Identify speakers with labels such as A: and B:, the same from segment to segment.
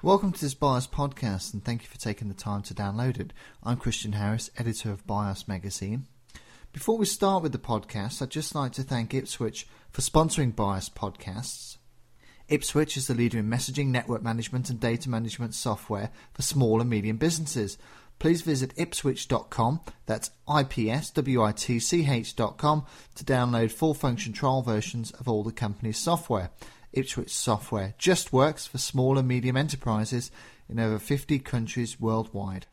A: Welcome to this BIOS podcast, and thank you for taking the time to download it. I'm Christian Harris, editor of BIOS Magazine. Before we start with the podcast, I'd just like to thank Ipswitch for sponsoring BIOS podcasts. Ipswitch is the leader in messaging, network management and data management software for small and medium businesses. Please visit ipswitch.com, that's ipswitch.com, to download full function trial versions of all the company's software. Ipswitch software just works for small and medium enterprises in over 50 countries worldwide.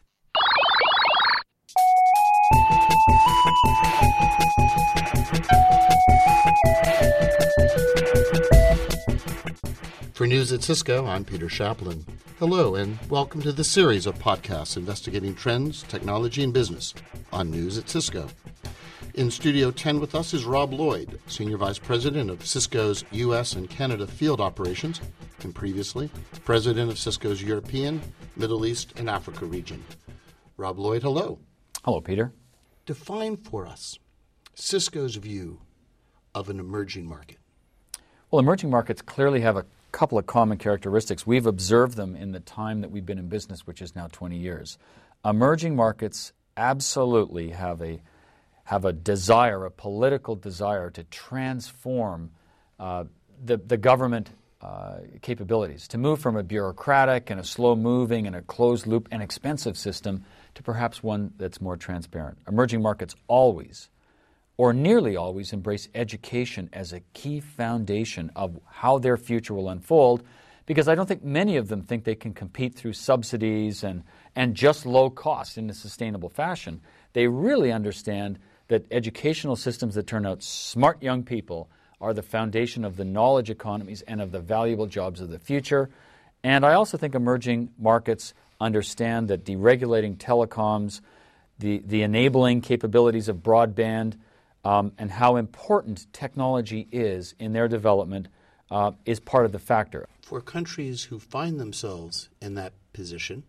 B: For News at Cisco, I'm Peter Chaplin. Hello, and welcome to the series of podcasts investigating trends, technology, and business on News at Cisco. In Studio 10 with us is Rob Lloyd, Senior Vice President of Cisco's U.S. and Canada Field Operations, and previously President of Cisco's European, Middle East, and Africa region. Rob Lloyd, hello.
C: Hello, Peter.
B: Define for us Cisco's view of an emerging market.
C: Well, emerging markets clearly have a couple of common characteristics. We've observed them in the time that we've been in business, which is now 20 years. Emerging markets absolutely have a desire, a political desire to transform the government capabilities, to move from a bureaucratic and a slow-moving and a closed-loop and expensive system to perhaps one that's more transparent. Emerging markets always, or nearly always, embrace education as a key foundation of how their future will unfold, because I don't think many of them think they can compete through subsidies and just low cost in a sustainable fashion. They really understand that educational systems that turn out smart young people are the foundation of the knowledge economies and of the valuable jobs of the future. And I also think emerging markets understand that deregulating telecoms, the enabling capabilities of broadband, and how important technology is in their development is part of the factor.
B: For countries who find themselves in that position,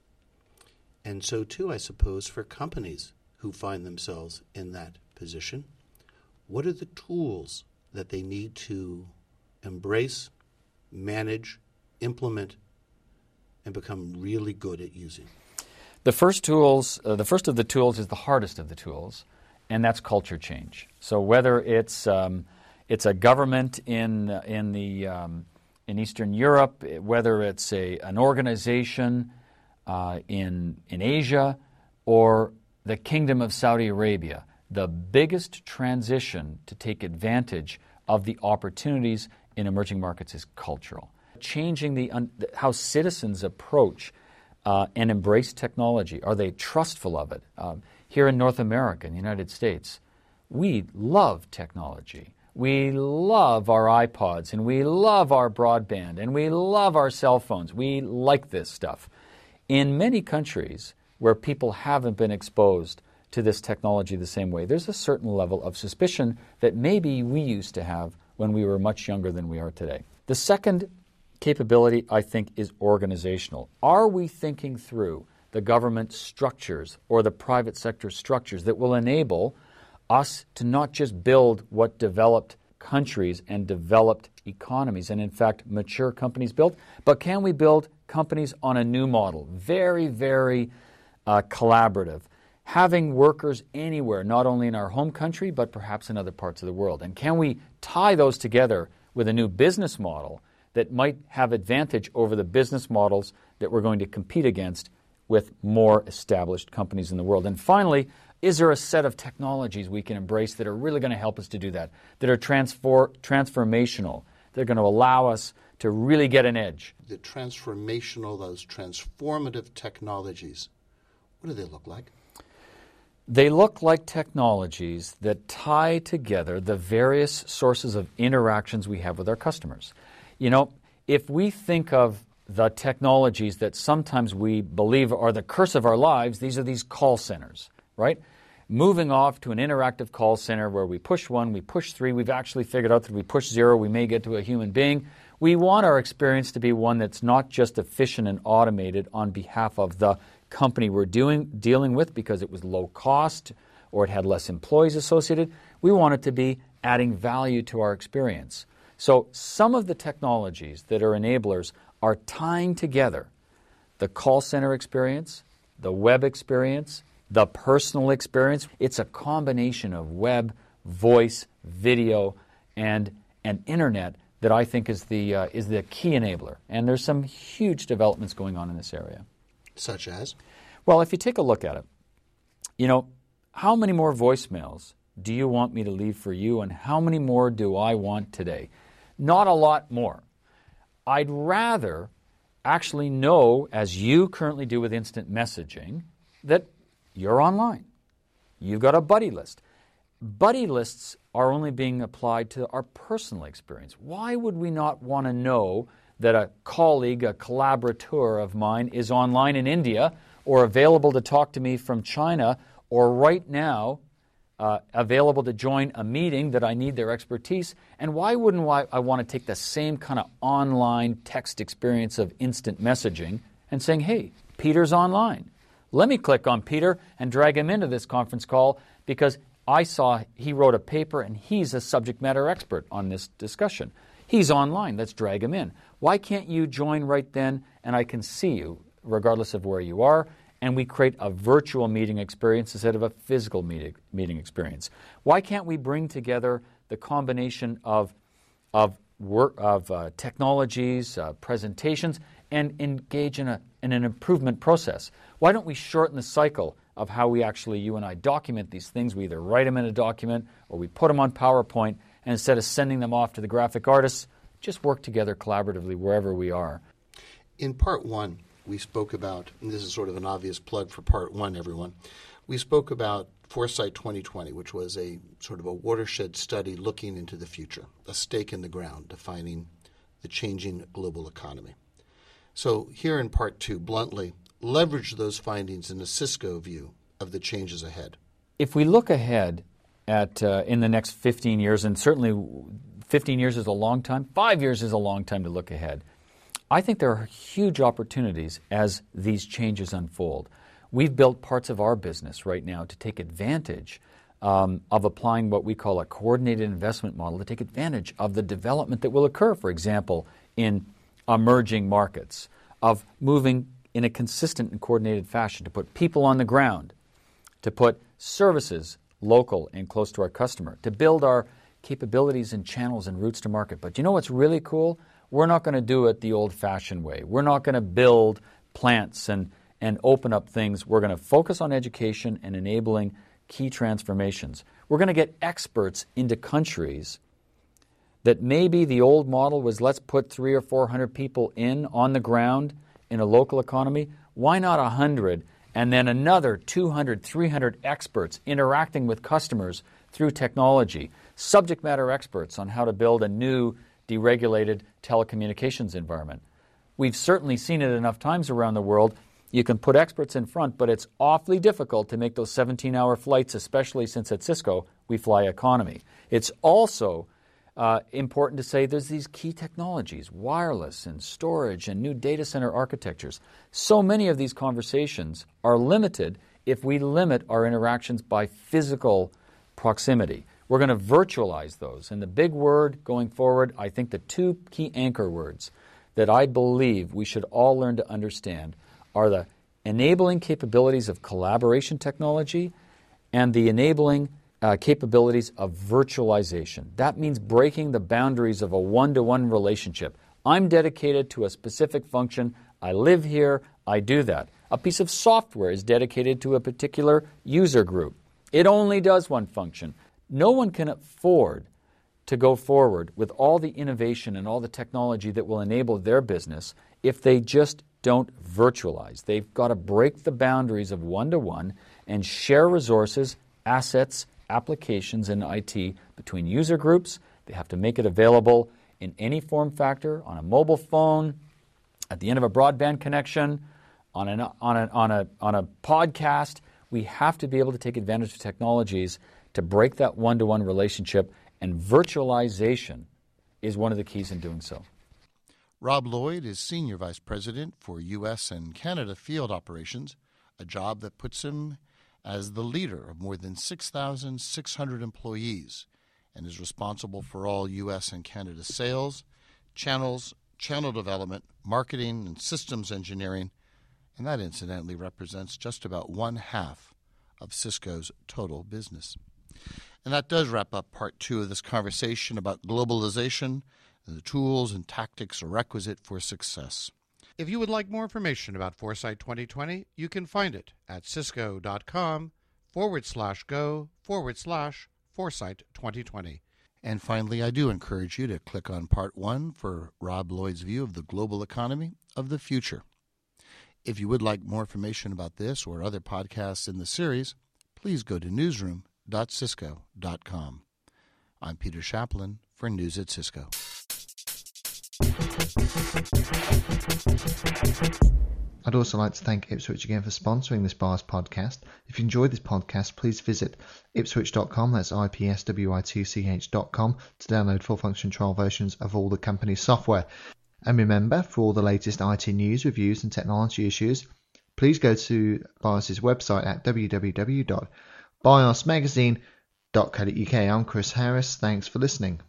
B: and so too, I suppose, for companies who find themselves in that position, what are the tools that they need to embrace, manage, implement, and become really good at using?
C: The first of the tools is the hardest of the tools, and that's culture change. So whether it's a government in Eastern Europe, whether it's an organization in Asia, or the Kingdom of Saudi Arabia, the biggest transition to take advantage of the opportunities in emerging markets is cultural. Changing how citizens approach and embrace technology. Are they trustful of it? Here in North America, in the United States, we love technology. We love our iPods, and we love our broadband, and we love our cell phones. We like this stuff. In many countries where people haven't been exposed to this technology the same way, there's a certain level of suspicion that maybe we used to have when we were much younger than we are today. The second capability, I think, is organizational. Are we thinking through the government structures or the private sector structures that will enable us to not just build what developed countries and developed economies, and in fact mature companies built, but can we build companies on a new model? Very, very collaborative, having workers anywhere, not only in our home country, but perhaps in other parts of the world. And can we tie those together with a new business model that might have advantage over the business models that we're going to compete against with more established companies in the world? And finally, is there a set of technologies we can embrace that are really going to help us to do that are transformational, that are going to allow us to really get an edge?
B: The transformational, those transformative technologies, what do they look like?
C: They look like technologies that tie together the various sources of interactions we have with our customers. You know, if we think of the technologies that sometimes we believe are the curse of our lives, these are these call centers, right? Moving off to an interactive call center where we push 1, we push 3, we've actually figured out that we push 0, we may get to a human being. We want our experience to be one that's not just efficient and automated on behalf of the company we're dealing with because it was low cost or it had less employees associated. We want it to be adding value to our experience. So some of the technologies that are enablers are tying together the call center experience, the web experience, the personal experience. It's a combination of web, voice, video, and internet that I think is the key enabler. And there's some huge developments going on in this area.
B: Such as?
C: Well, if you take a look at it, how many more voicemails do you want me to leave for you, and how many more do I want today? Not a lot more. I'd rather actually know, as you currently do with instant messaging, that you're online. You've got a buddy list. Buddy lists are only being applied to our personal experience. Why would we not want to know that a colleague, a collaborator of mine is online in India or available to talk to me from China or right now available to join a meeting that I need their expertise? And why wouldn't I want to take the same kind of online text experience of instant messaging and saying, hey, Peter's online. Let me click on Peter and drag him into this conference call because I saw he wrote a paper and he's a subject matter expert on this discussion. He's online. Let's drag him in. Why can't you join right then and I can see you regardless of where you are? And we create a virtual meeting experience instead of a physical meeting experience. Why can't we bring together the combination of technologies, presentations, and engage in an improvement process? Why don't we shorten the cycle of how we actually, you and I, document these things? We either write them in a document or we put them on PowerPoint, and instead of sending them off to the graphic artists, just work together collaboratively wherever we are.
B: In part one, we spoke about, and this is sort of an obvious plug for part one, everyone, we spoke about Foresight 2020, which was a sort of a watershed study looking into the future, a stake in the ground, defining the changing global economy. So here in part two, bluntly, leverage those findings in a Cisco view of the changes ahead.
C: If we look ahead at in the next 15 years, and certainly 15 years is a long time, 5 years is a long time to look ahead, I think there are huge opportunities as these changes unfold. We've built parts of our business right now to take advantage of applying what we call a coordinated investment model to take advantage of the development that will occur, for example, in emerging markets, of moving in a consistent and coordinated fashion to put people on the ground, to put services local and close to our customer, to build our capabilities and channels and routes to market. But you know what's really cool? We're not going to do it the old-fashioned way. We're not going to build plants and open up things. We're going to focus on education and enabling key transformations. We're going to get experts into countries that maybe the old model was let's put 300 or 400 people on the ground in a local economy. Why not 100 and then another 200, 300 experts interacting with customers through technology, subject matter experts on how to build a new deregulated telecommunications environment. We've certainly seen it enough times around the world. You can put experts in front, but it's awfully difficult to make those 17-hour flights, especially since at Cisco we fly economy. It's also important to say there's these key technologies, wireless and storage and new data center architectures. So many of these conversations are limited if we limit our interactions by physical proximity. We're going to virtualize those. And the big word going forward, I think the two key anchor words that I believe we should all learn to understand are the enabling capabilities of collaboration technology and the enabling capabilities of virtualization. That means breaking the boundaries of a one-to-one relationship. I'm dedicated to a specific function. I live here. I do that. A piece of software is dedicated to a particular user group. It only does one function. No one can afford to go forward with all the innovation and all the technology that will enable their business if they just don't virtualize. They've got to break the boundaries of one-to-one and share resources, assets, applications, and IT between user groups. They have to make it available in any form factor, on a mobile phone, at the end of a broadband connection, on a podcast. We have to be able to take advantage of technologies to break that one-to-one relationship, and virtualization is one of the keys in doing so.
B: Rob Lloyd is Senior Vice President for U.S. and Canada Field Operations, a job that puts him as the leader of more than 6,600 employees and is responsible for all U.S. and Canada sales, channels, channel development, marketing, and systems engineering, and that incidentally represents just about 1/2 of Cisco's total business. And that does wrap up part 2 of this conversation about globalization and the tools and tactics requisite for success. If you would like more information about Foresight 2020, you can find it at cisco.com/go/Foresight 2020. And finally, I do encourage you to click on part 1 for Rob Lloyd's view of the global economy of the future. If you would like more information about this or other podcasts in the series, please go to newsroom.cisco.com. I'm Peter Chaplin for News at Cisco.
A: I'd also like to thank Ipswich again for sponsoring this BIOS podcast. If you enjoyed this podcast, please visit ipswich.com, that's ipswich.com, to download full function trial versions of all the company's software. And remember, for all the latest IT news, reviews and technology issues, please go to BIOS's website at www.biosmagazine.co.uk. I'm Chris Harris. Thanks for listening.